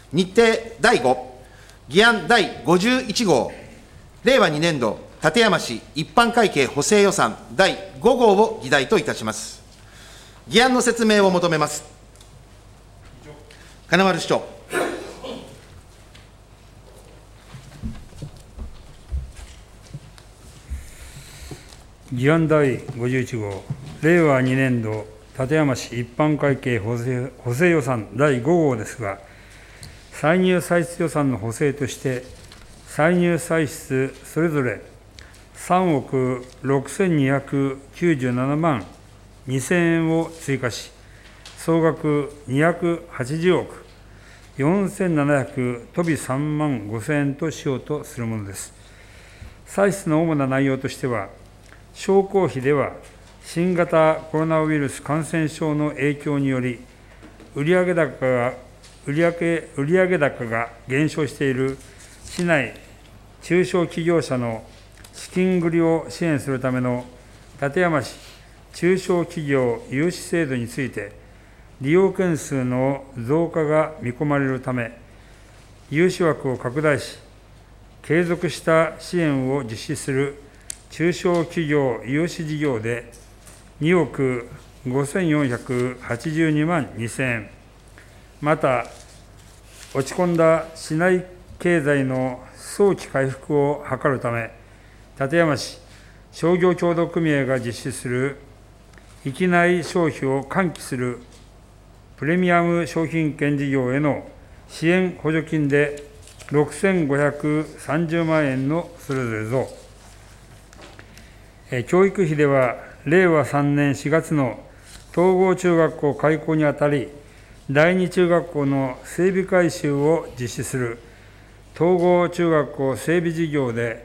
日程第5、議案第51号、令和2年度館山市一般会計補正予算第5号を議題といたします。議案の説明を求めます。金丸市長。 議案第51号、令和2年度館山市一般会計補正予算第5号ですが、歳入歳出予算の補正として、歳入歳出それぞれ3億6297万2000円を追加し、総額280億4700飛び3万5000円としようとするものです。歳出の主な内容としては、商工費では新型コロナウイルス感染症の影響により、売上高が減少している市内中小企業者の資金繰りを支援するための館山市中小企業融資制度について、利用件数の増加が見込まれるため、融資枠を拡大し、継続した支援を実施する中小企業融資事業で2億5482万2000円、また、落ち込んだ市内経済の早期回復を図るため、館山市商業協同組合が実施する域内消費を喚起するプレミアム商品券事業への支援補助金で6530万円のそれぞれ増。教育費では、令和3年4月の統合中学校開校にあたり、第二中学校の整備改修を実施する統合中学校整備事業で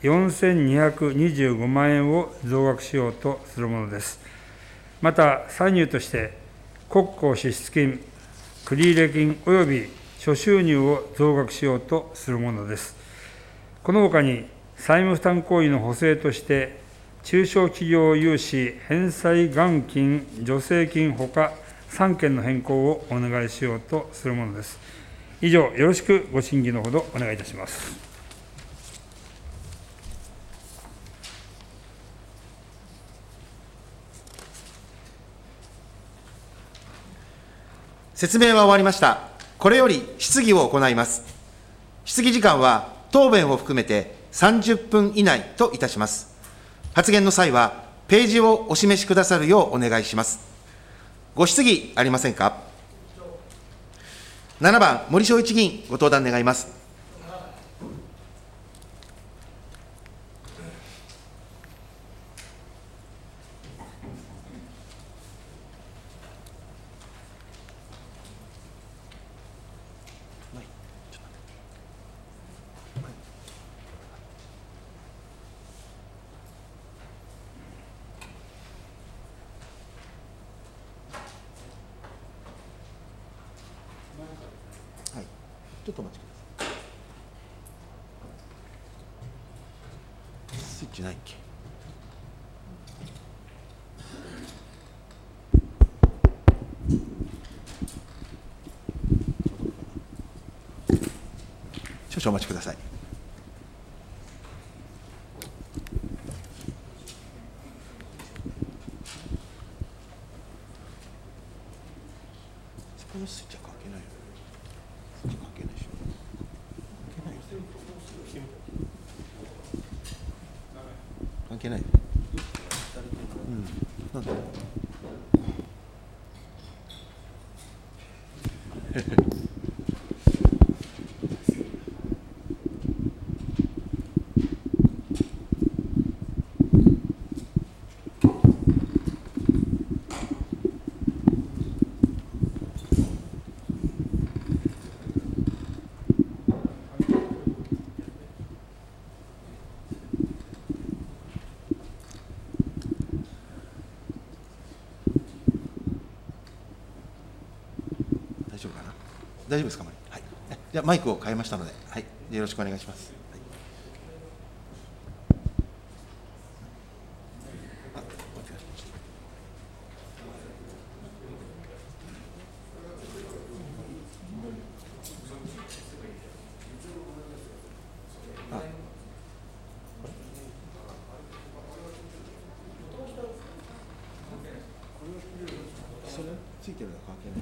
4225万円を増額しようとするものです。また、歳入として、国庫支出金、繰入金および諸収入を増額しようとするものです。このほかに、債務負担行為の補正として、中小企業融資返済元金助成金ほか3件の変更をお願いしようとするものです。以上、よろしくご審議のほどお願いいたします。 説明は終わりました。これより質疑を行います。質疑時間は答弁を含めて30分以内といたします。発言の際は、ページをお示しくださるようお願いします。ご質疑ありませんか。7番、森正一議員、ご登壇願います。ちょっとお待ちください。スイッチないっけ。少々お待ちください。このスイッチは関係ないよ。スイッチ関係ないでしょ。関係ない。なんで大丈夫かな。大丈夫ですか。はい。じゃあマイクを変えましたので、はい、よろしくお願いします。 てるのは関係ない。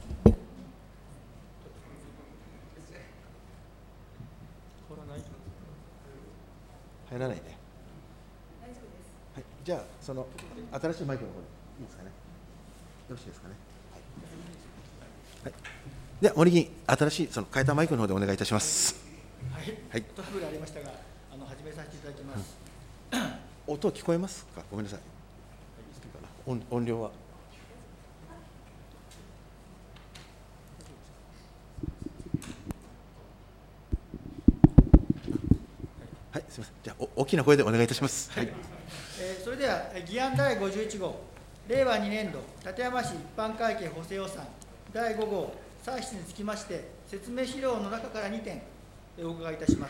入らないね。大丈夫です。はい、じゃあ、その新しいマイクの方でいいですかね。よろしいですかね。はい。はい、では、森議員、新しいその変えたマイクの方でお願いいたします。 はい。はい、トラブルありましたが、始めさせていただきます。 音聞こえますか。ごめんなさい。音量は。はい、すみません。じゃあ、大きな声でお願いいたします。はい。 それでは、議案第51号、令和2年度館山市一般会計補正予算第5号歳出につきまして、説明資料の中から2点、お伺いいたします。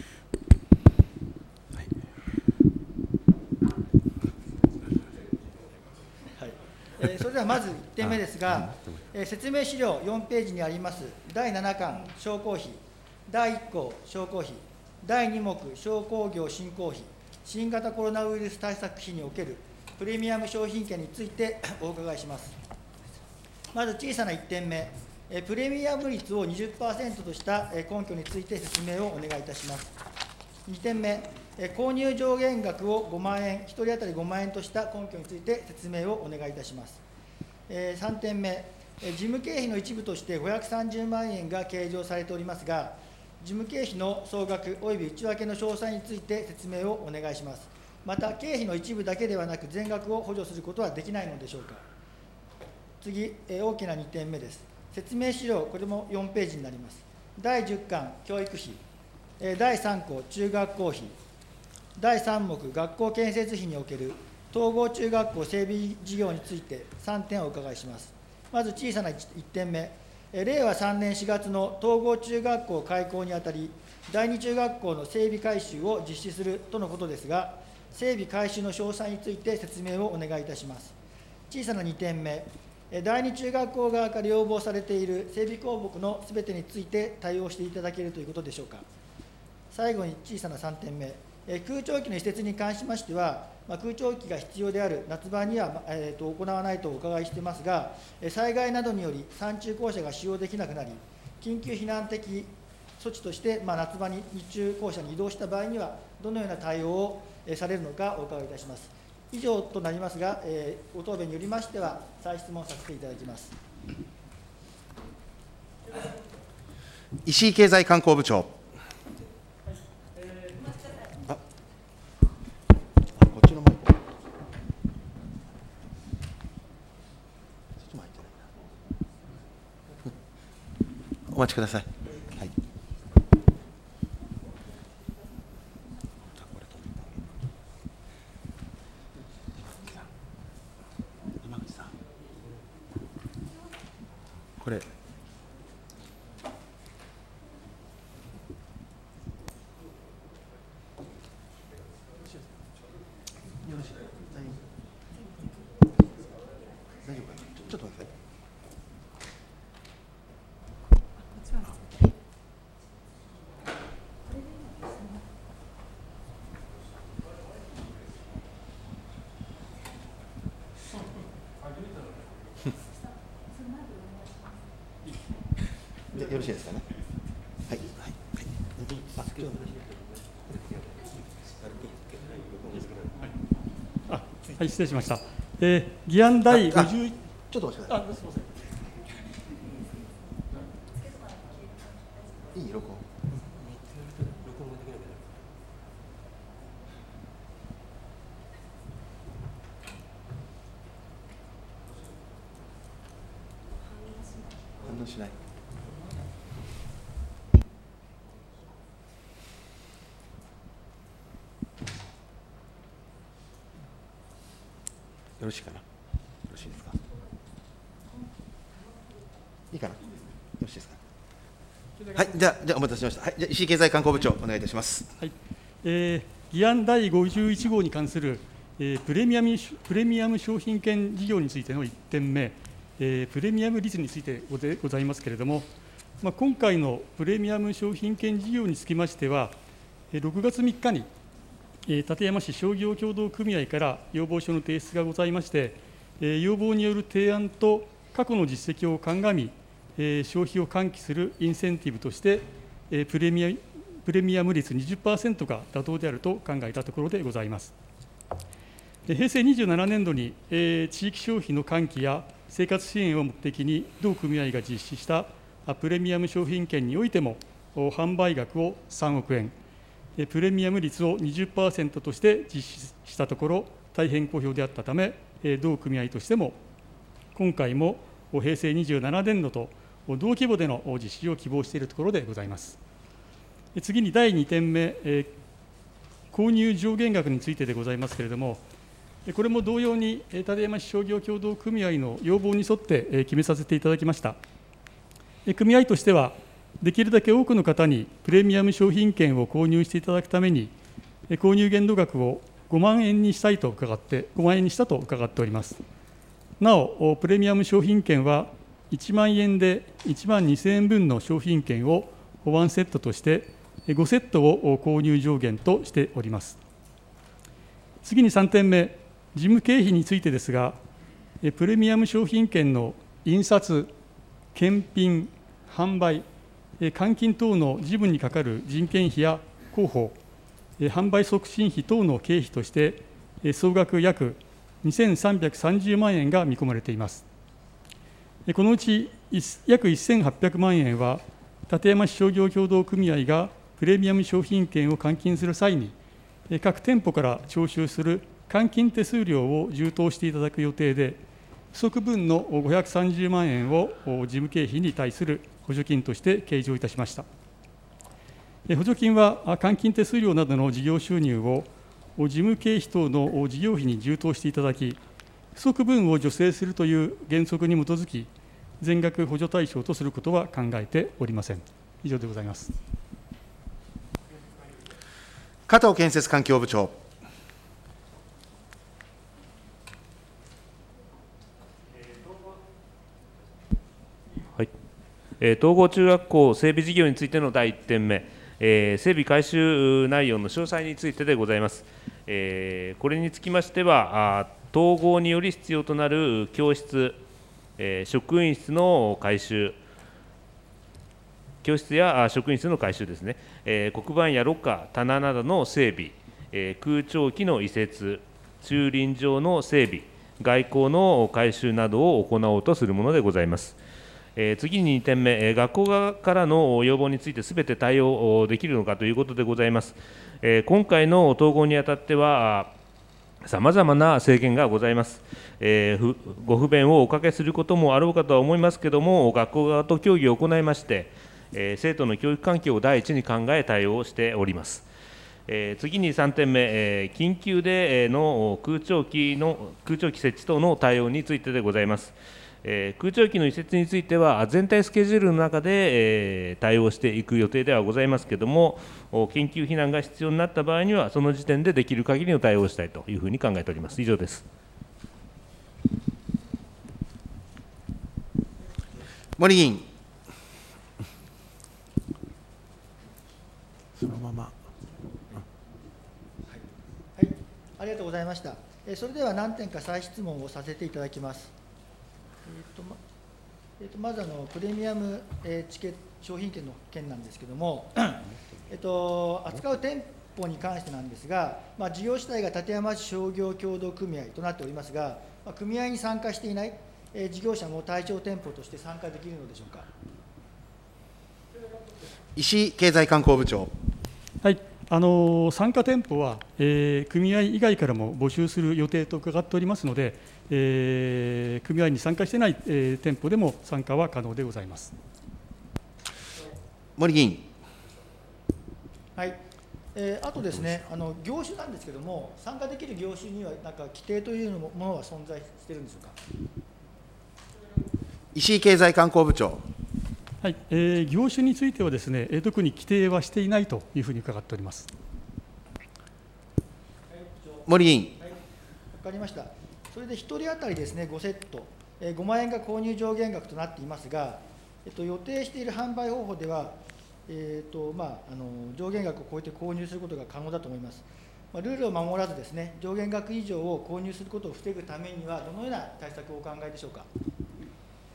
それではまず1点目ですが、説明資料4ページにあります第7巻商工費、第1項商工費、第2目商工業振興費、新型コロナウイルス対策費におけるプレミアム商品券についてお伺いします。まず小さな1点目、プレミアム率を 20% とした根拠について説明をお願いいたします。2点目、購入上限額を5万円、1人当たり5万円とした根拠について説明をお願いいたします。3点目、事務経費の一部として530万円が計上されておりますが、事務経費の総額および内訳の詳細について説明をお願いします。また、経費の一部だけではなく、全額を補助することはできないのでしょうか。次、大きな2点目です。説明資料、これも4ページになります。第10巻教育費、第3項中学校費、第3目学校建設費における統合中学校整備事業について3点お伺いします。まず小さな 1点目、令和3年4月の統合中学校開校にあたり、第2中学校の整備改修を実施するとのことですが、整備改修の詳細について説明をお願いいたします。小さな2点目、第2中学校側から要望されている整備項目のすべてについて対応していただけるということでしょうか。最後に小さな3点目、空調機の施設に関しましては、空調機が必要である夏場には、行わないとお伺いしていますが、災害などにより山中校舎が使用できなくなり、緊急避難的措置として、夏場に日中校舎に移動した場合には、どのような対応をされるのかお伺いいたします。以上となりますが、ご答弁によりましては、再質問させていただきます。 石井経済観光部長。お待ちください。はい。今口さん。これ。よろしい。大丈夫かな。ちょっと待ってください。よろしいですかね。はい。はい。 はい、失礼しました。議案第50。 ちょっとお待ちください。すみません。いい録音。反応しない。よろしいかな。よろしいですか。いいかな。よろしいですか。はい、じゃあお待たせしました。はい、じゃあ石井経済観光部長お願いいたします。 はい。議案第51号に関する、プレミアム商品券事業についての1点目、プレミアム率についてございますけれども、今回のプレミアム商品券事業につきましては、6月3日に館山市商業協同組合から要望書の提出がございまして、要望による提案と過去の実績を鑑み、消費を喚起するインセンティブとして、プレミアム率 20% が妥当であると考えたところでございます。平成27年度に、地域消費の喚起や生活支援を目的に同組合が実施したプレミアム商品券においても、販売額を3億円、プレミアム率を 20% として実施したところ、大変好評であったため、同組合としても、今回も平成27年度と同規模での実施を希望しているところでございます。次に第2点目、購入上限額についてでございますけれども、これも同様に館山市商業協同組合の要望に沿って決めさせていただきました。組合としては、できるだけ多くの方にプレミアム商品券を購入していただくために、購入限度額を5万円にしたと伺っております。なお、プレミアム商品券は1万円で1万2000円分の商品券を1セットとして、5セットを購入上限としております。次に3点目、事務経費についてですが、プレミアム商品券の印刷、検品、販売、換金等の事務にかかる人件費や広報、販売促進費等の経費として、総額約2330万円が見込まれています。このうち約1800万円は、館山市商業協同組合がプレミアム商品券を換金する際に、各店舗から徴収する換金手数料を充当していただく予定で、不足分の530万円を事務経費に対する補助金として計上いたしました。補助金は換金手数料などの事業収入を事務経費等の事業費に充当していただき、不足分を助成するという原則に基づき、全額補助対象とすることは考えておりません。以上でございます。 加藤建設環境部長。 統合中学校整備事業についての第1点目、整備改修内容の詳細についてでございます。これにつきましては、統合により必要となる教室、職員室の改修、教室や職員室の改修ですね、黒板やロッカー、棚などの整備、空調機の移設、駐輪場の整備、外構の改修などを行おうとするものでございます。次に2点目、学校側からの要望についてすべて対応できるのかということでございます。今回の統合にあたっては、さまざまな制限がございます。ご不便をおかけすることもあろうかとは思いますけれども、学校側と協議を行いまして、生徒の教育環境を第一に考え対応しております。次に3点目、緊急での空調機設置等の対応についてでございます。空調機の移設については、全体スケジュールの中で対応していく予定ではございますけれども、緊急避難が必要になった場合には、その時点でできる限りの対応をしたいというふうに考えております。以上です。 森議員。そのまま。 はい、ありがとうございました。それでは何点か再質問をさせていただきます。まずプレミアムチケット商品券の件なんですけれども、扱う店舗に関してなんですが、事業主体が館山市商業協同組合となっておりますが、組合に参加していない事業者も対象店舗として参加できるのでしょうか。 石井経済観光部長。 はい、参加店舗は、組合以外からも募集する予定と伺っておりますので、組合に参加していない、店舗でも参加は可能でございます。 森議員。 はい、あとですね、業種なんですけれども、参加できる業種には何か規定というものは存在しているんでしょうか。 石井経済観光部長。 はい、業種についてはですね、特に規定はしていないというふうに伺っております。 森議員。 わかりました。それで1人当たりですね、5セット、5万円が購入上限額となっていますが、予定している販売方法では、上限額を超えて購入することが可能だと思います。ルールを守らずですね、上限額以上を購入することを防ぐためには、どのような対策をお考えでしょうか。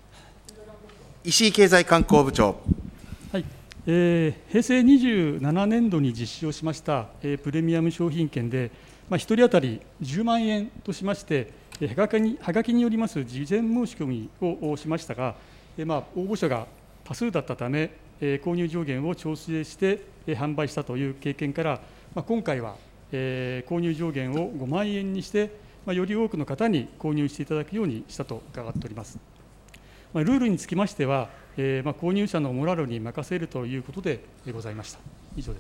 石井経済観光部長。 はい、平成27年度に実施をしました、プレミアム商品券で、1人当たり10万円としまして、はがきによります事前申し込みをしましたが、応募者が多数だったため、購入上限を調整して販売したという経験から、今回は購入上限を5万円にして、より多くの方に購入していただくようにしたと伺っております。ルールにつきましては、購入者のモラルに任せるということでございました。以上です。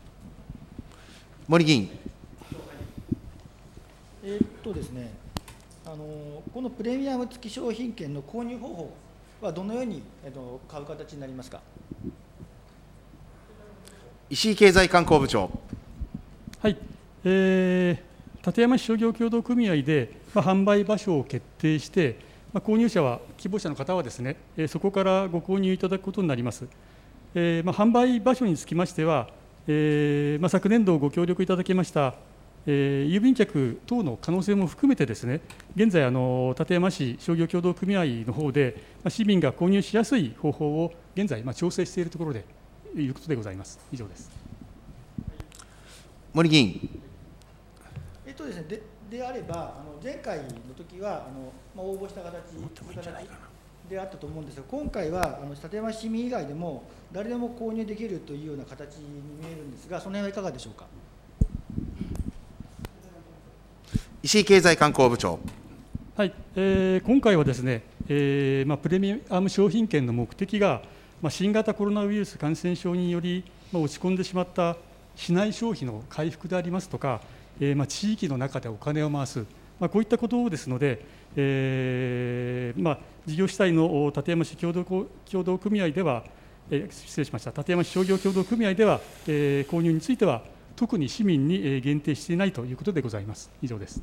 森議員。 ですね、このプレミアム付き商品券の購入方法はどのように買う形になりますか。 石井経済観光部長。 はい、館山市商業協同組合で、販売場所を決定して、購入者は、希望者の方はですね、そこからご購入いただくことになります。販売場所につきましては、昨年度ご協力いただきました、郵便局等の可能性も含めてですね、現在、館山市商業協同組合の方で、市民が購入しやすい方法を現在、調整しているところでいうことでございます。以上です。 森議員。 ですね、であれば、前回の時は応募した形であったと思うんですが、今回は館山市民以外でも誰でも購入できるというような形に見えるんですが、その辺はいかがでしょうか。 石井経済観光部長。 はい、今回はですね、プレミアム商品券の目的が、新型コロナウイルス感染症により、落ち込んでしまった市内消費の回復でありますとか、地域の中でお金を回す、こういったことですので、事業主体の館山市協同組合では、失礼しました、館山市商業協同組合では、購入については、特に市民に限定していないということでございます。以上です。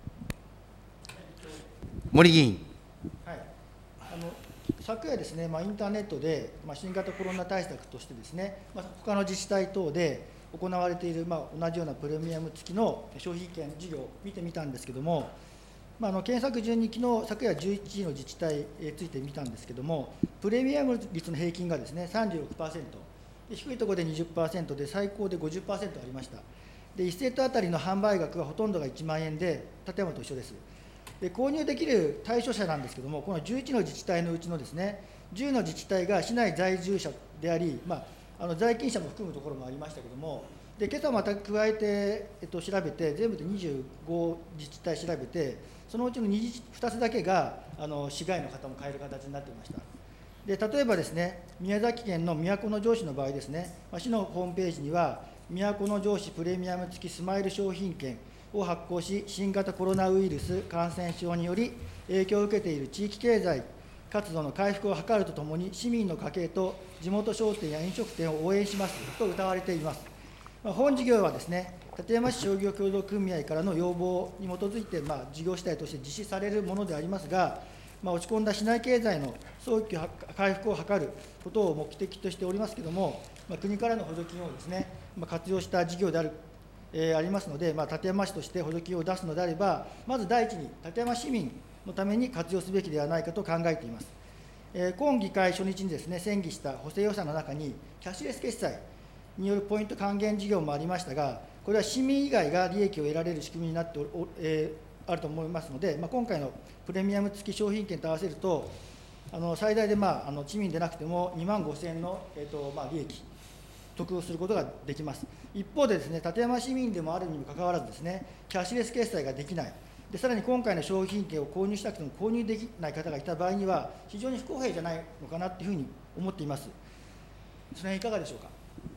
森議員。 はい、昨夜ですね、インターネットで、新型コロナ対策としてですね、他の自治体等で行われている、同じようなプレミアム付きの商品券事業を見てみたんですけれども、検索順に昨夜11時の自治体について見たんですけれども、プレミアム率の平均がですね 36%、低いところで 20% で、最高で 50% ありました。で、1セットあたりの販売額はほとんどが1万円で、館山と一緒です。で、購入できる対象者なんですけれども、この11の自治体のうちのですね、10の自治体が市内在住者であり、在勤者も含むところもありましたけれども、で今朝また加えて、調べて、全部で25自治体調べて、そのうちの2つだけが市外の方も買える形になっていました。で例えばですね、宮崎県の都城市の場合ですね、市のホームページには、都城市プレミアム付きスマイル商品券を発行し、新型コロナウイルス感染症により影響を受けている地域経済活動の回復を図るとともに、市民の家計と地元商店や飲食店を応援しますと謳われています。本事業はですね、館山市商業協同組合からの要望に基づいて、事業主体として実施されるものでありますが、落ち込んだ市内経済の早期回復を図ることを目的としておりますけれども、国からの補助金をですね、活用した事業でありますので、館山市として補助金を出すのであれば、まず第一に館山市民のために活用すべきではないかと考えています。今議会初日にですね、審議した補正予算の中に、キャッシュレス決済によるポイント還元事業もありましたが、これは市民以外が利益を得られる仕組みになってあると思いますので、今回のプレミアム付き商品券と合わせると、最大で市民でなくても2万5000円の利益、得をすることができます。一方でですね、館山市民でもあるにもかかわらずですね、キャッシュレス決済ができない。でさらに今回の商品券を購入したくても購入できない方がいた場合には、非常に不公平じゃないのかなというふうに思っています。その辺いかがでしょうか。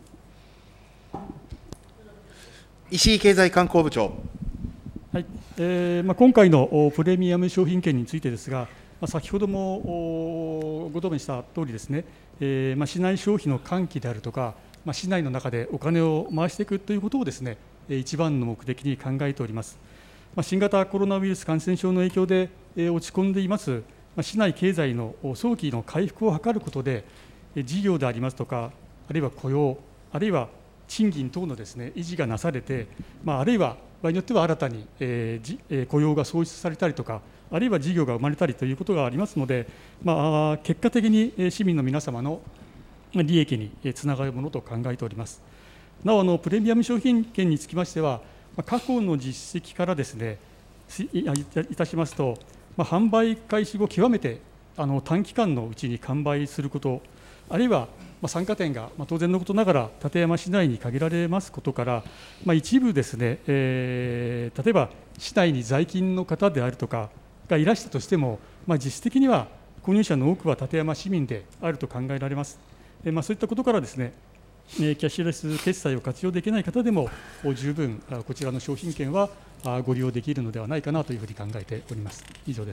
石井経済観光部長。 はい、今回のプレミアム商品券についてですが、先ほどもご答弁したとおりですね、市内消費の喚起であるとか、市内の中でお金を回していくということをですね、一番の目的に考えております。新型コロナウイルス感染症の影響で落ち込んでいます市内経済の早期の回復を図ることで、事業でありますとか、あるいは雇用、あるいは賃金等のですね、維持がなされて、あるいは場合によっては新たに、雇用が創出されたりとか、あるいは事業が生まれたりということがありますので、結果的に市民の皆様の利益につながるものと考えております。なお、プレミアム商品券につきましては、過去の実績からですね、いたしますと、販売開始後、極めて短期間のうちに完売すること、あるいは参加店が当然のことながら館山市内に限られますことから、一部ですね、例えば市内に在勤の方であるとかがいらしたとしても、実質的には購入者の多くは館山市民であると考えられます。そういったことからですね、キャッシュレス決済を活用できない方でも十分こちらの商品券はご利用できるのではないかなというふうに考えております。以上です。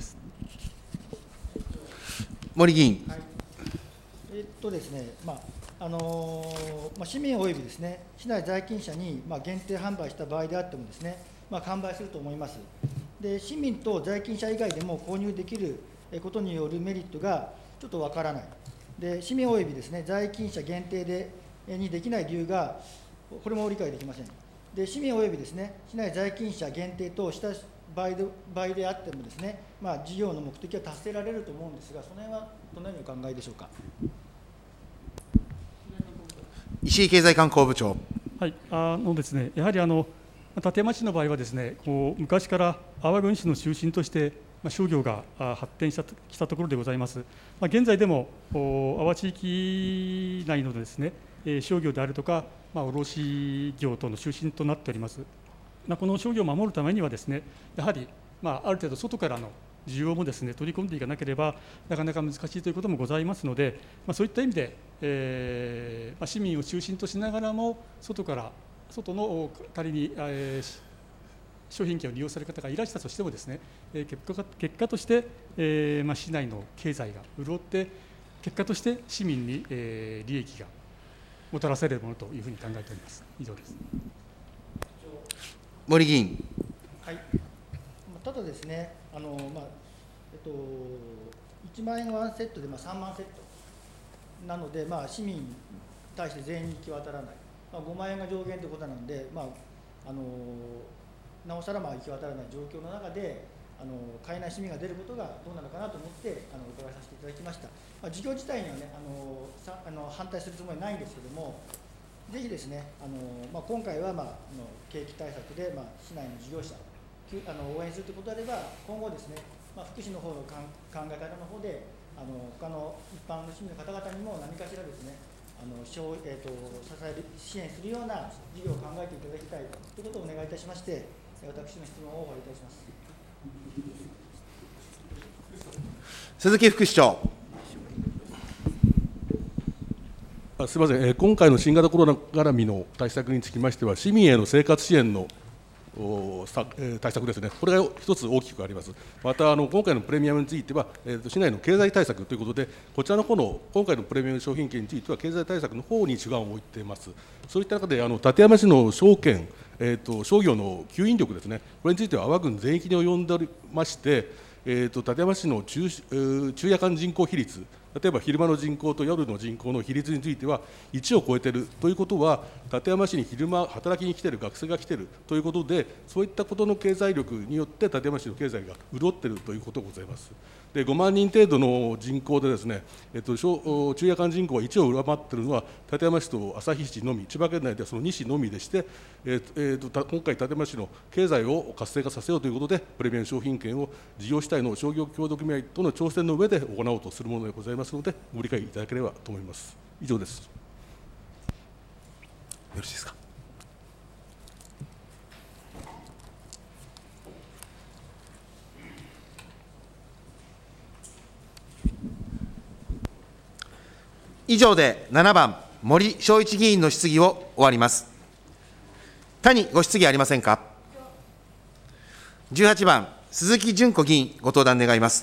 森議員。 はい、ですね、市民およびですね、市内在勤者に限定販売した場合であってもですね、完売すると思います。で、市民と在勤者以外でも購入できることによるメリットがちょっとわからない。で、市民およびですね、在勤者限定にできない理由が、これも理解できません。で、市民およびですね、市内在勤者限定とした場合であってもですね、事業の目的は達成られると思うんですが、その辺はどのようにお考えでしょうか。 石井経済観光部長。 はい、ですね、やはり館山市の場合はですね、昔から阿波郡市の中心として商業が発展きたところでございます。現在でも阿波地域内のですね、商業であるとか、卸業等の中心となっております。この商業を守るためにはですね、やはりある程度外からの需要もですね、取り込んでいかなければなかなか難しいということもございますので、そういった意味で、市民を中心としながらも外の仮に、商品券を利用される方がいらしたとしてもですね、結果として、市内の経済が潤って、結果として市民に、利益がもたらされるものというふうに考えております。以上です。 森議員。 はい、ただですね、1万円ワンセットで3万セットなので、市民に対して全員に行き渡らない、5万円が上限ということなので、なおさら行き渡らない状況の中で、買えない市民が出ることがどうなのかなと思って、お伺いさせていただきました。事業自体にはね、反対するつもりはないんですけれども、ぜひですね、今回は、景気対策で、市内の事業者応援するということであれば、今後ですね、福祉の方の考え方の方で、他の一般の市民の方々にも何かしらですね、支援するような事業を考えていただきたいということをお願いいたしまして、私の質問を終わりいたします。 鈴木副市長。 すみません、今回の新型コロナ絡みの対策につきましては、市民への生活支援の対策ですね、これが一つ大きくあります。また今回のプレミアムについては、市内の経済対策ということで、こちらの方の今回のプレミアム商品券については、経済対策の方に主眼を置いています。そういった中で、館山市の商業の吸引力ですね、これについては阿波郡全域に及んでおりまして、館山市の昼夜間人口比率、例えば昼間の人口と夜の人口の比率については1を超えているということは、館山市に昼間働きに来ている学生が来ているということで、そういったことの経済力によって館山市の経済が潤っているということがございます。で、5万人程度の人口でですね、昼夜間人口が1を上回っているのは館山市と旭市のみ、千葉県内ではその2市のみでして、今回館山市の経済を活性化させようということで、プレミアム商品券を事業主体の商業協同組合との調整の上で行おうとするものでございますので、ご理解いただければと思います。以上です。 よろしいですか。以上で7番、森正一議員の質疑を終わります。他にご質疑ありませんか。18番、鈴木淳子議員、ご登壇願います。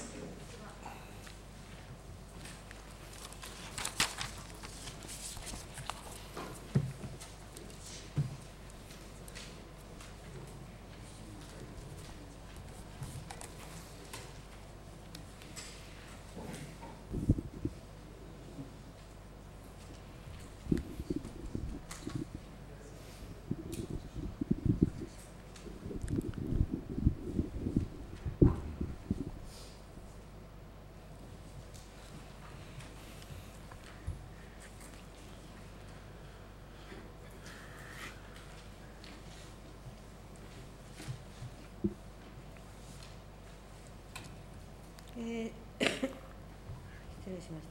ました。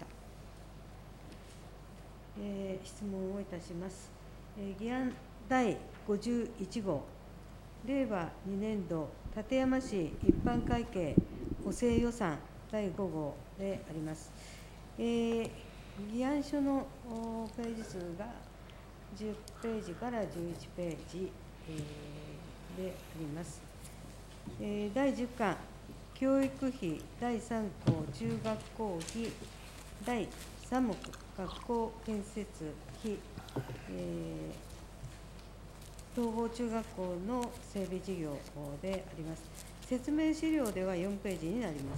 質問をいたします。議案第51号、令和2年度館山市一般会計補正予算第5号であります。議案書のページ数が10ページから11ページであります。第10巻、教育費第3項中学校費第3目学校建設費、統合中学校の整備事業であります。説明資料では4ページになります。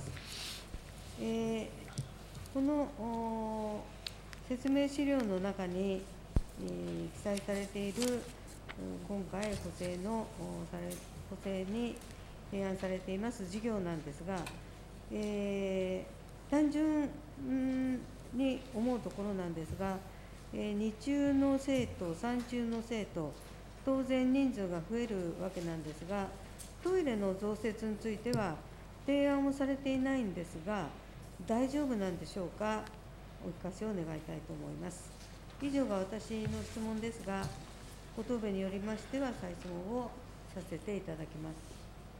この説明資料の中に記載されている今回補正に提案されています事業なんですが、単純に思うところなんですが、2中の生徒、3中の生徒、当然人数が増えるわけなんですが、トイレの増設については提案をされていないんですが、大丈夫なんでしょうか、お聞かせを願いたいと思います。以上が私の質問ですが、ご答弁によりましては再質問をさせていただきます。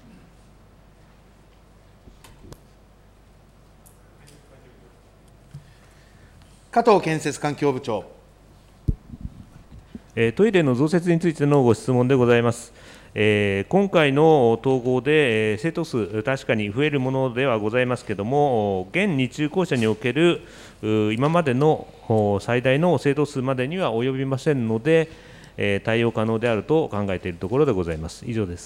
加藤建設環境部長。 トイレの増設についてのご質問でございます。今回の統合で生徒数、確かに増えるものではございますけれども、現2中校舎における今までの最大の生徒数までには及びませんので、対応可能であると考えているところでございます。以上です。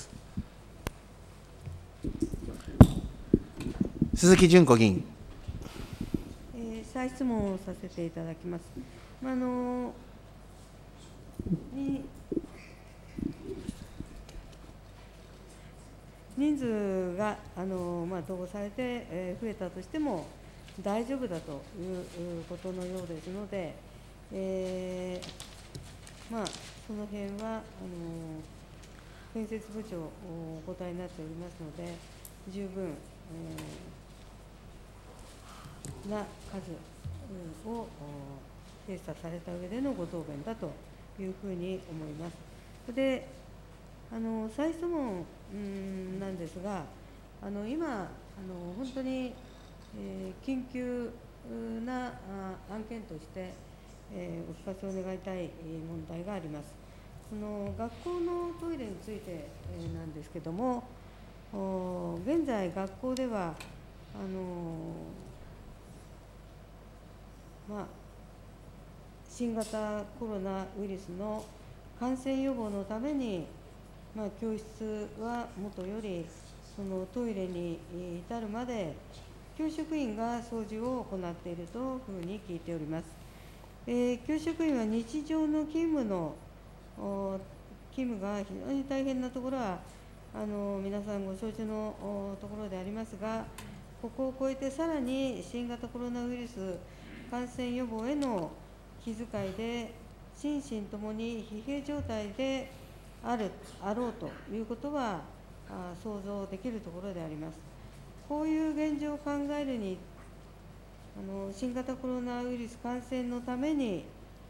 鈴木淳子議員。 再質問をさせていただきます。人数が統合されて増えたとしても大丈夫だということのようですので、その辺は建設部長お答えになっておりますので、十分な数を精査された上でのご答弁だというふうに思います。で、再質問なんですが、今本当に緊急な案件としてお聞かせを願いたい問題があります。その学校のトイレについてなんですけれども、現在学校では新型コロナウイルスの感染予防のために、教室はもとよりそのトイレに至るまで教職員が掃除を行っているというふうに聞いております。教職員は日常の勤務が非常に大変なところは皆さんご承知のところでありますが、ここを超えてさらに新型コロナウイルス感染予防への気遣いで心身ともに疲弊状態であろうということは想像できるところであります。こういう現状を考えるに新型コロナウイルス感染のために、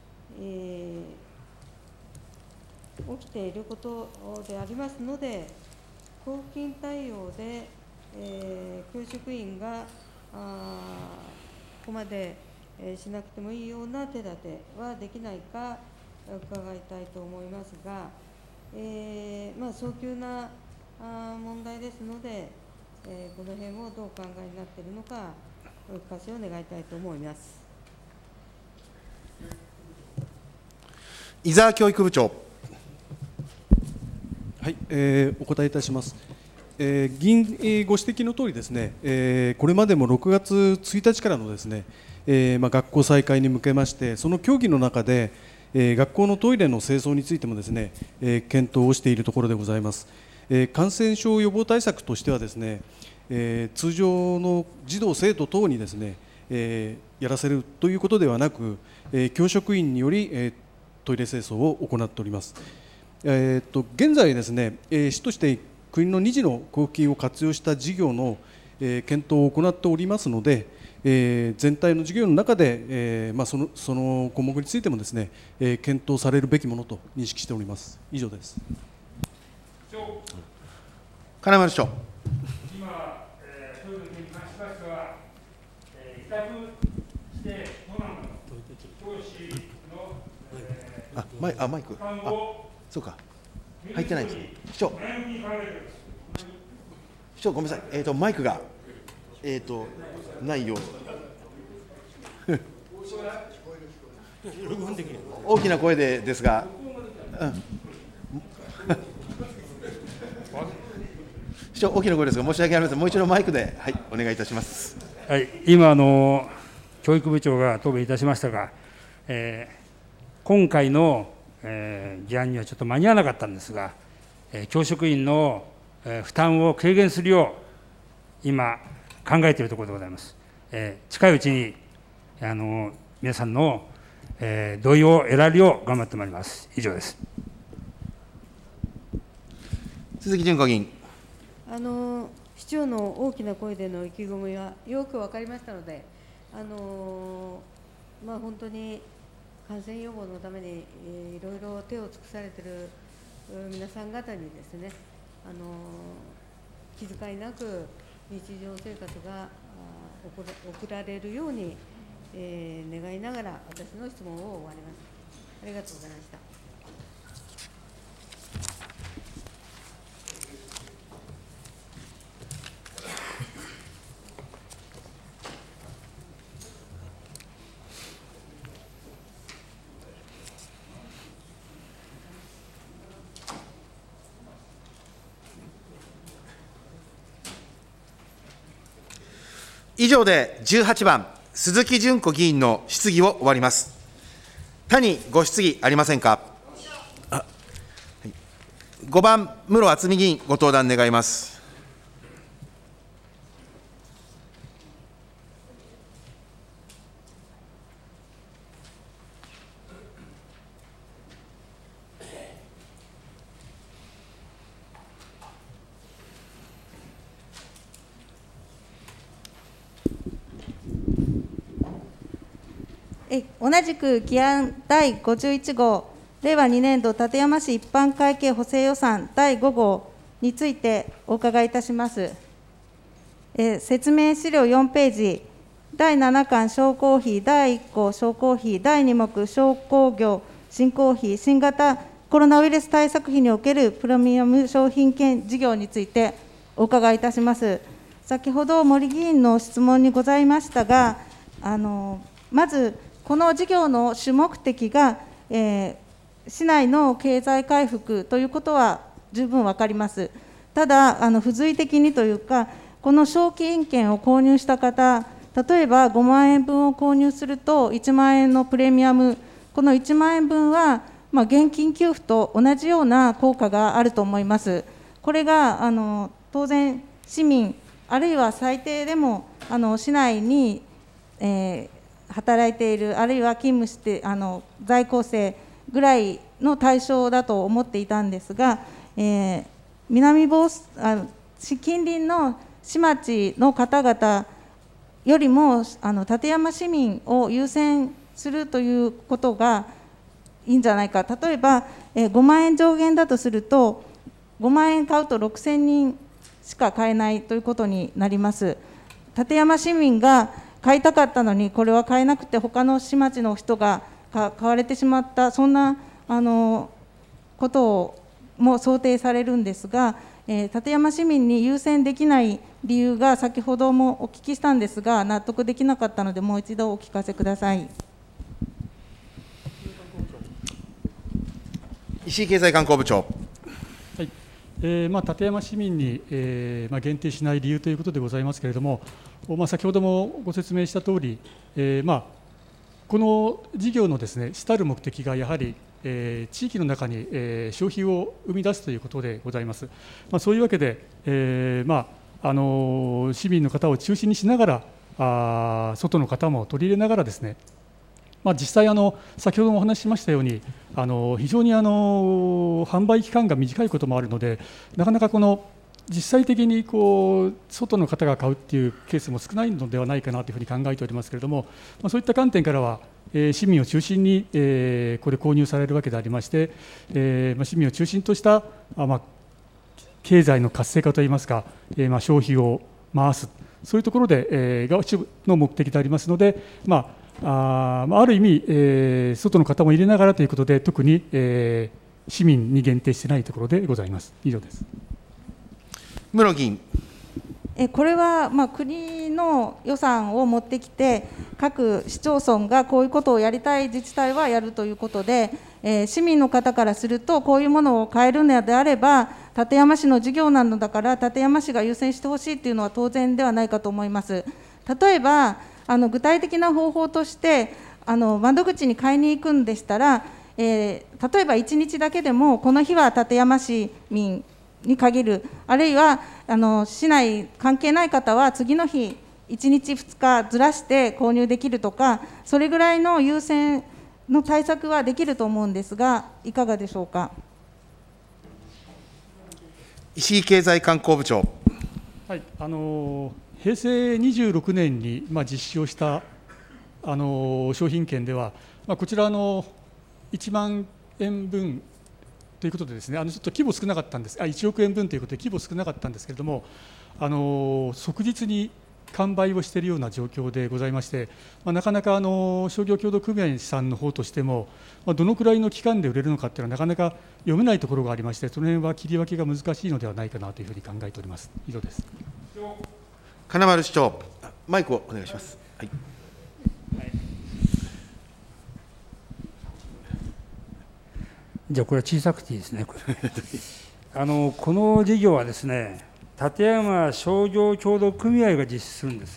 起きていることでありますので、交付金対応で、教職員がここまでしなくてもいいような手立てはできないか伺いたいと思いますが、早急な問題ですので、この辺をどうお考えになっているのか、お聞かせを願いたいと思います。 伊沢教育部長。 はい、お答えいたします。議員ご指摘のとおりですね、これまでも6月1日からのですね、学校再開に向けまして、その協議の中で、学校のトイレの清掃についてもですね、検討をしているところでございます。感染症予防対策としてはですね、通常の児童生徒等にですね、やらせるということではなく、教職員により、トイレ清掃を行っております。現在ですね、市として国の2次の交付金を活用した事業の検討を行っておりますので、 全体の事業の中で、その項目についてもですね、検討されるべきものと認識しております。以上です。 金丸市長。 今、そういうことに関しましては、委託して都南の教師のマイク。そうか。入ってないんです。市長。市長、ごめんなさい。マイクが、ないよう大きな声でですが、市長、大きな声ですが、申し訳ありません。もう一度マイクで、はい、お願いいたします。 はい、今教育部長が答弁いたしましたが、今回の、議案にはちょっと間に合わなかったんですが、教職員の、負担を軽減するよう、今、考えているところでございます。近いうちに皆さんの、同意を得られるよう頑張ってまいります。以上です。 鈴木淳子議員。 市長の大きな声での意気込みはよく分かりましたので、本当に感染予防のために、いろいろ手を尽くされている皆さん方にですね、気遣いなく日常生活が送られるように、願いながら私の質問を終わります。ありがとうございました。 以上で18番、鈴木淳子議員の質疑を終わります。他にご質疑ありませんか。5番、室敦美議員、ご登壇願います。 同じく議案第51号、令和2年度館山市一般会計補正予算第5号についてお伺いいたします。説明資料4ページ、第7巻商工費、第1項商工費、第2目商工業振興費、新型コロナウイルス対策費におけるプレミアム商品券事業についてお伺いいたします。先ほど森議員の質問にございましたが、まず、この事業の主目的が、市内の経済回復ということは十分分かります。ただ、付随的にというか、この商品券を購入した方、例えば5万円分を購入すると、1万円のプレミアム、この1万円分は、現金給付と同じような効果があると思います。これが当然、市民、あるいは最低でも市内に、働いている、あるいは勤務して在校生ぐらいの対象だと思っていたんですが、南房近隣の市町の方々よりも館山市民を優先するということがいいんじゃないか。例えば、5万円上限だとすると、5万円買うと6000人しか買えないということになります。館山市民が買いたかったのに、これは買えなくて、他の市町の人が買われてしまった、そんなことも想定されるんですが、館山市民に優先できない理由が、先ほどもお聞きしたんですが、納得できなかったので、もう一度お聞かせください。 石井経済観光部長。 館山市民に、限定しない理由ということでございますけれども、先ほどもご説明したとおり、この事業のですね、主たる目的がやはり、地域の中に、消費を生み出すということでございます。そういうわけで、市民の方を中心にしながら、外の方も取り入れながらですね、実際先ほどもお話ししましたように、非常に販売期間が短いこともあるので、なかなかこの実際的に外の方が買うっていうケースも少ないのではないかなというふうに考えておりますけれども、そういった観点からは、市民を中心に、これ購入されるわけでありまして、市民を中心とした経済の活性化といいますか、消費を回す、そういうところで、が一部の目的でありますので、ある意味、外の方も入れながらということで、特に、市民に限定していないところでございます。以上です。 室議員。 これは国の予算を持ってきて、各市町村がこういうことをやりたい自治体はやるということで、市民の方からすると、こういうものを変えるのであれば、館山市の事業なのだから、館山市が優先してほしいというのは当然ではないかと思います。例えば、具体的な方法として、窓口に買いに行くんでしたら、例えば1日だけでも、この日は館山市民に限る、あるいは市内関係ない方は次の日、1日2日ずらして購入できるとか、それぐらいの優先の対策はできると思うんですが、いかがでしょうか。 石井経済観光部長。 はい、平成26年に実施をした商品券では、こちら1万円分ということでですね、ちょっと規模少なかったんです、1億円分ということで規模少なかったんですけれども、即日に完売をしているような状況でございまして、なかなか商業協同組合さんの方としても、どのくらいの期間で売れるのかというのはなかなか読めないところがありまして、その辺は切り分けが難しいのではないかなというふうに考えております。以上です。 金丸市長、マイクをお願いします。はい。 じゃあこれは小さくていいですね。この事業はですね、館山商業協同組合が実施するんです。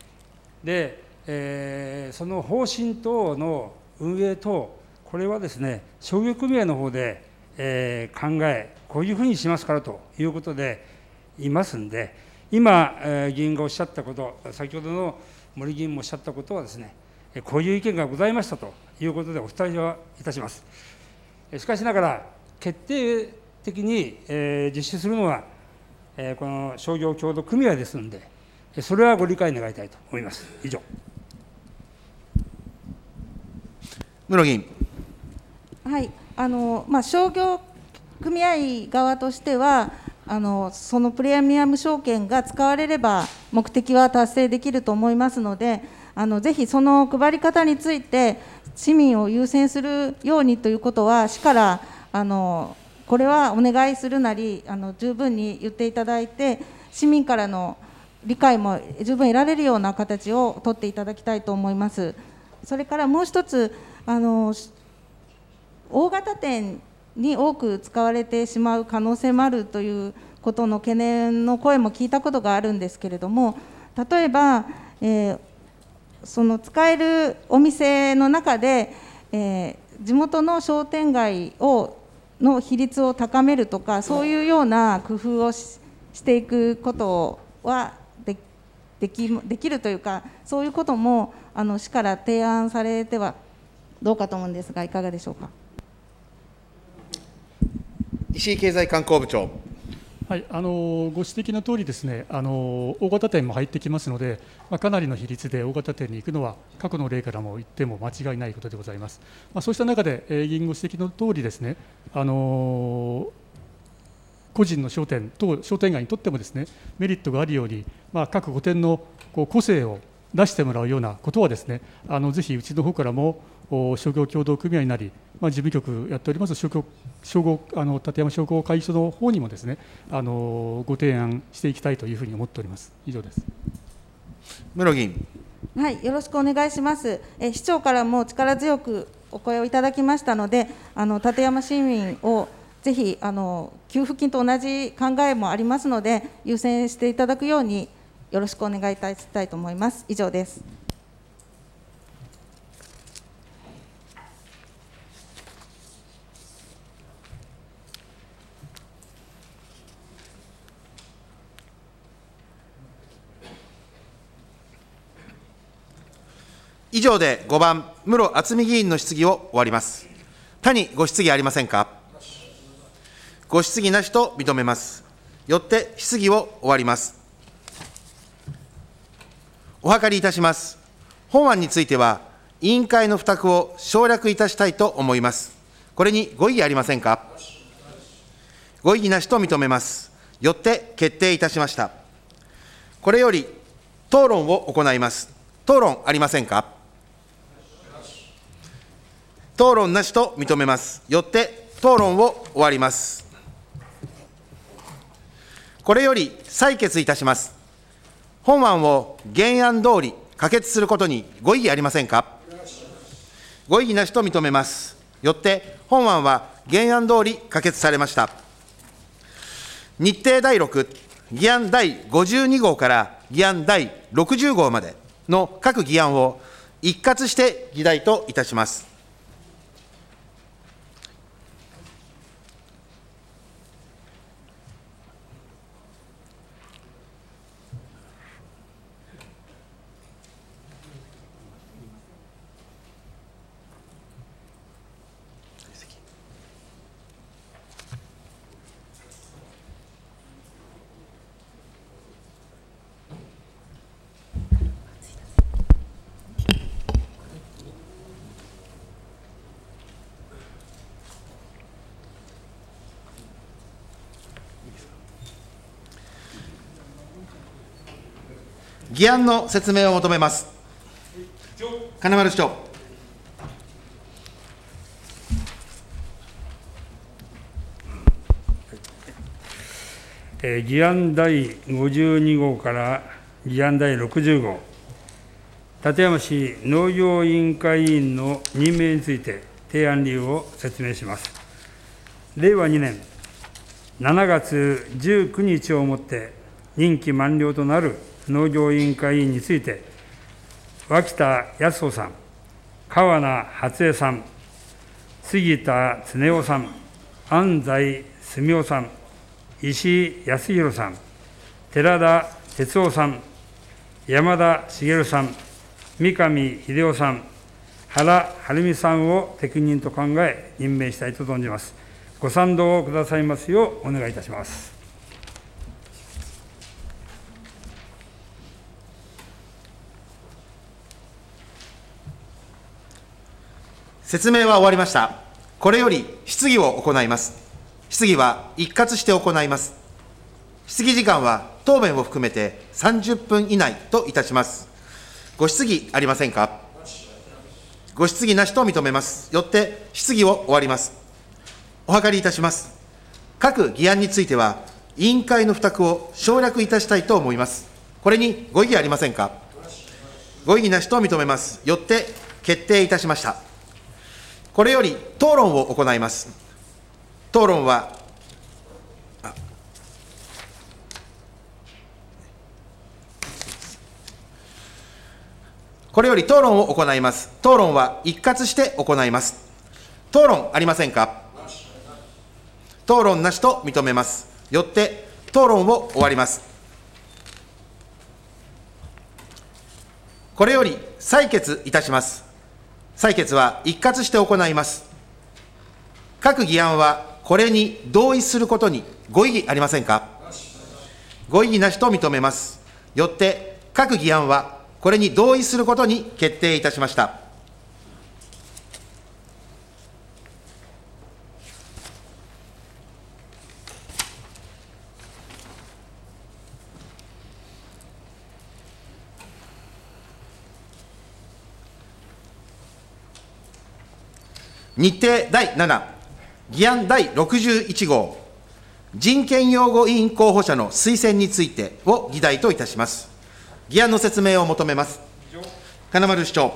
で、その方針等の運営等、これはですね、商業組合の方で、考え、こういうふうにしますからということでいますんで、今、議員がおっしゃったこと、先ほどの森議員もおっしゃったことはですね、こういう意見がございましたということでお伝えはいたします。しかしながら、決定的に、実施するのは、この商業協同組合ですので、それはご理解願いたいと思います。以上。 室議員。 はい、商業組合側としては、そのプレミアム証券が使われれば、目的は達成できると思いますので、ぜひその配り方について、市民を優先するようにということは、市からこれはお願いするなり、十分に言っていただいて、市民からの理解も十分得られるような形を取っていただきたいと思います。それからもう一つ、大型店に多く使われてしまう可能性もあるということの懸念の声も聞いたことがあるんですけれども、例えば、その使えるお店の中で、地元の商店街の比率を高めるとか、そういうような工夫をしていくことはできるというか、そういうことも市から提案されてはどうかと思うんですが、いかがでしょうか。 石井経済観光部長。 はい、ご指摘のとおりですね、大型店も入ってきますので、かなりの比率で大型店に行くのは、過去の例からも言っても間違いないことでございます。そうした中で、議員ご指摘のとおりですね、個人の商店等、商店街にとってもですね、メリットがあるように、各5店の個性を出してもらうようなことはですね、ぜひうちの方からも商業協同組合なり、事務局やっております館山商工会議所の方にもですね、ご提案していきたいというふうに思っております。以上です。 室議員。 はい、よろしくお願いします。市長からも力強くお声をいただきましたので、館山市民をぜひ給付金と同じ考えもありますので、優先していただくようによろしくお願いいたしたいと思います。以上です。 以上で5番、室渥美議員の質疑を終わります。他にご質疑ありませんか。ご質疑なしと認めます。 よって質疑を終わります。お諮りいたします。本案については、委員会の付託を省略いたしたいと思います。これにご異議ありませんか。ご異議なしと認めます。よって決定いたしました。これより討論を行います。討論ありませんか。討論なしと認めます。よって討論を終わります。これより採決いたします。本案を原案通り可決することにご異議ありませんか。ご異議なしと認めます。よって本案は原案通り可決されました。日程第6、議案第52号から議案第60号までの各議案を一括して議題といたします。議案の説明を求めます。金丸市長。 議案第52号から議案第60号、館山市農業委員会委員の任命について提案理由を説明します。令和2年7月19日をもって任期満了となる農業委員会委員について、脇田康夫さん、川名初江さん、杉田恒夫さん、安西澄夫さん、石井康弘さん、寺田哲夫さん、山田茂さん、三上秀夫さん、原晴美さんを適任と考え、任命したいと存じます。ご賛同をくださいますようお願いいたします。 説明は終わりました。これより質疑を行います。質疑は一括して行います。質疑時間は答弁を含めて30分以内といたします。ご質疑ありませんか。ご質疑なしと認めます。よって質疑を終わります。お諮りいたします。各議案については、委員会の付託を省略いたしたいと思います。これにご異議ありませんか。ご異議なしと認めます。よって決定いたしました。これより討論を行います。討論は、これより討論を行います。討論は一括して行います。討論ありませんか。討論なしと認めます。よって討論を終わります。これより採決いたします。採決は一括して行います。各議案はこれに同意することにご異議ありませんか。ご異議なしと認めます。よって各議案はこれに同意することに決定いたしました。日程第7、議案第61号、人権擁護委員候補者の推薦についてを議題といたします。議案の説明を求めます。金丸市長。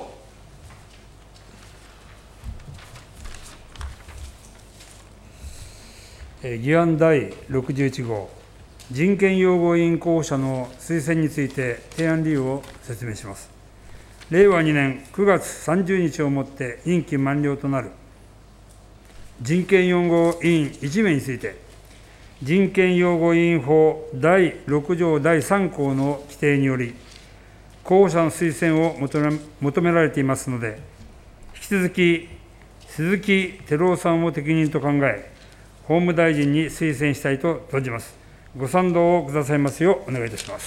議案第61号、人権擁護委員候補者の推薦について提案理由を説明します。令和2年9月30日をもって任期満了となる人権擁護委員1名について、人権擁護委員法第6条第3項の規定により、候補者の推薦を求められていますので、引き続き鈴木照夫さんを適任と考え、法務大臣に推薦したいと存じます。 ご賛同をくださいますようお願いいたします。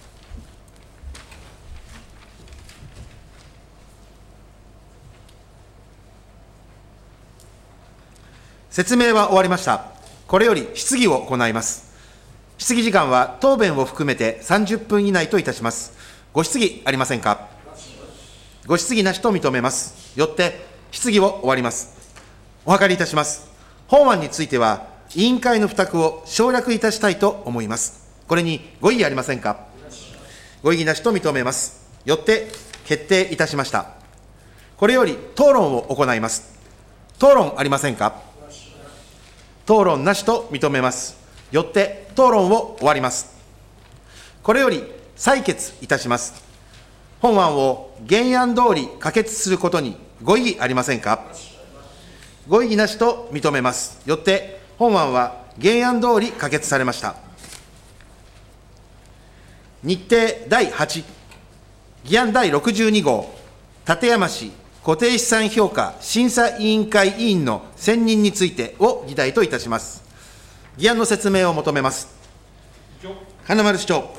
説明は終わりました。これより質疑を行います。質疑時間は答弁を含めて30分以内といたします。ご質疑ありませんか。ご質疑なしと認めます。よって質疑を終わります。お諮りいたします。本案については委員会の付託を省略いたしたいと思います。これにご異議ありませんか。ご異議なしと認めます。よって決定いたしました。これより討論を行います。討論ありませんか。討論なしと認めます。よって討論を終わります。これより採決いたします。本案を原案通り可決することにご異議ありませんか。ご異議なしと認めます。よって本案は原案通り可決されました。日程第8、議案第62号、館山市固定資産評価審査委員会委員の選任についてを議題といたします。議案の説明を求めます。金丸市長。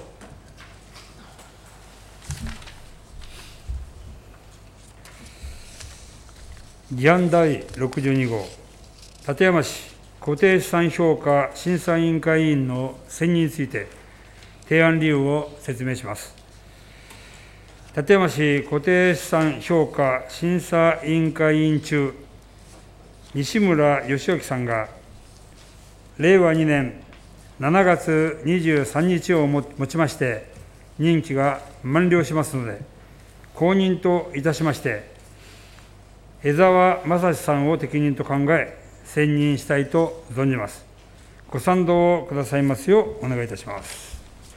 議案第62号、館山市固定資産評価審査委員会委員の選任について、提案理由を説明します。館山市固定資産評価審査委員会委員中、西村義興さんが、令和2年7月23日をもちまして、任期が満了しますので、後任といたしまして、江沢正史さんを適任と考え、選任したいと存じます。ご賛同をくださいますようお願いいたします。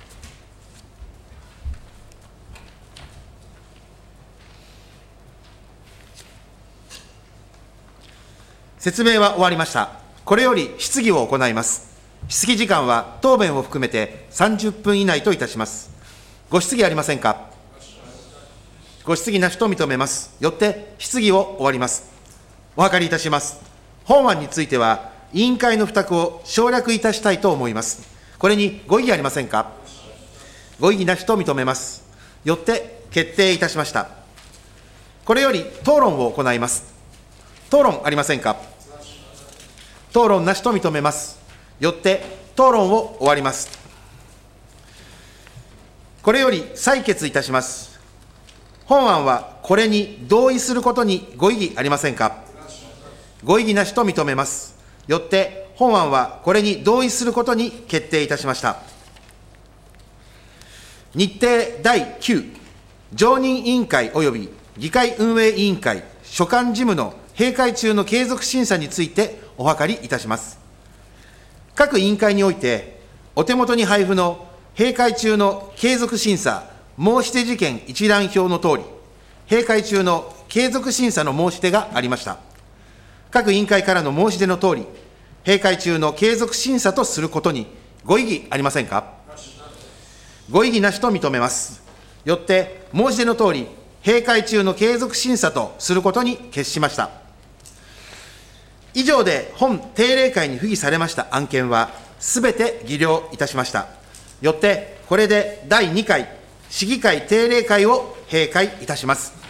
説明は終わりました。これより質疑を行います。質疑時間は答弁を含めて30分以内といたします。ご質疑ありませんか。ご質疑なしと認めます。よって質疑を終わります。お諮りいたします。本案については委員会の付託を省略いたしたいと思います。これにご異議ありませんか。ご異議なしと認めます。よって決定いたしました。これより討論を行います。討論ありませんか。討論なしと認めます。よって討論を終わります。これより採決いたします。本案はこれに同意することにご異議ありませんか。ご異議なしと認めます。よって本案はこれに同意することに決定いたしました。日程第9、常任委員会及び議会運営委員会所管事務の閉会中の継続審査についてお諮りいたします。各委員会において、お手元に配布の閉会中の継続審査申し出事件一覧表のとおり、閉会中の継続審査の申し出がありました。各委員会からの申し出のとおり、閉会中の継続審査とすることにご異議ありませんか。ご異議なしと認めます。よって申し出のとおり、閉会中の継続審査とすることに決しました。以上で本定例会に付議されました案件は、すべて議了いたしました。よって、これで第2回市議会定例会を閉会いたします。